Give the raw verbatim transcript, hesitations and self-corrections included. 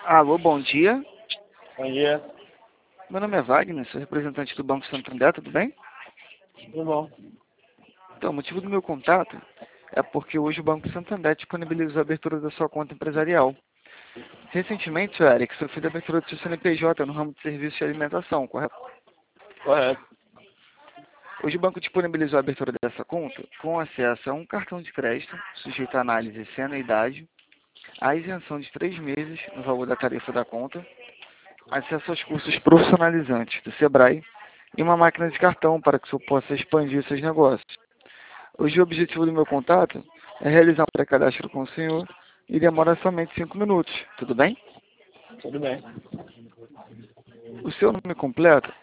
Alô, bom dia. Bom dia. Meu nome é Wagner, sou representante do Banco Santander, tudo bem? Tudo bom? Então, o motivo do meu contato é porque hoje o Banco Santander disponibilizou a abertura da sua conta empresarial. Recentemente, senhor Eric, você fez a abertura do seu C N P J no ramo de serviços de alimentação, correto? Correto. Hoje o banco disponibilizou a abertura dessa conta com acesso a um cartão de crédito, sujeito a análise sem anuidade, a isenção de três meses no valor da tarifa da conta, acesso aos cursos profissionalizantes do Sebrae e uma máquina de cartão para que o senhor possa expandir seus negócios. Hoje o objetivo do meu contato é realizar um pré-cadastro com o senhor e demora somente cinco minutos, tudo bem? Tudo bem. O seu nome completo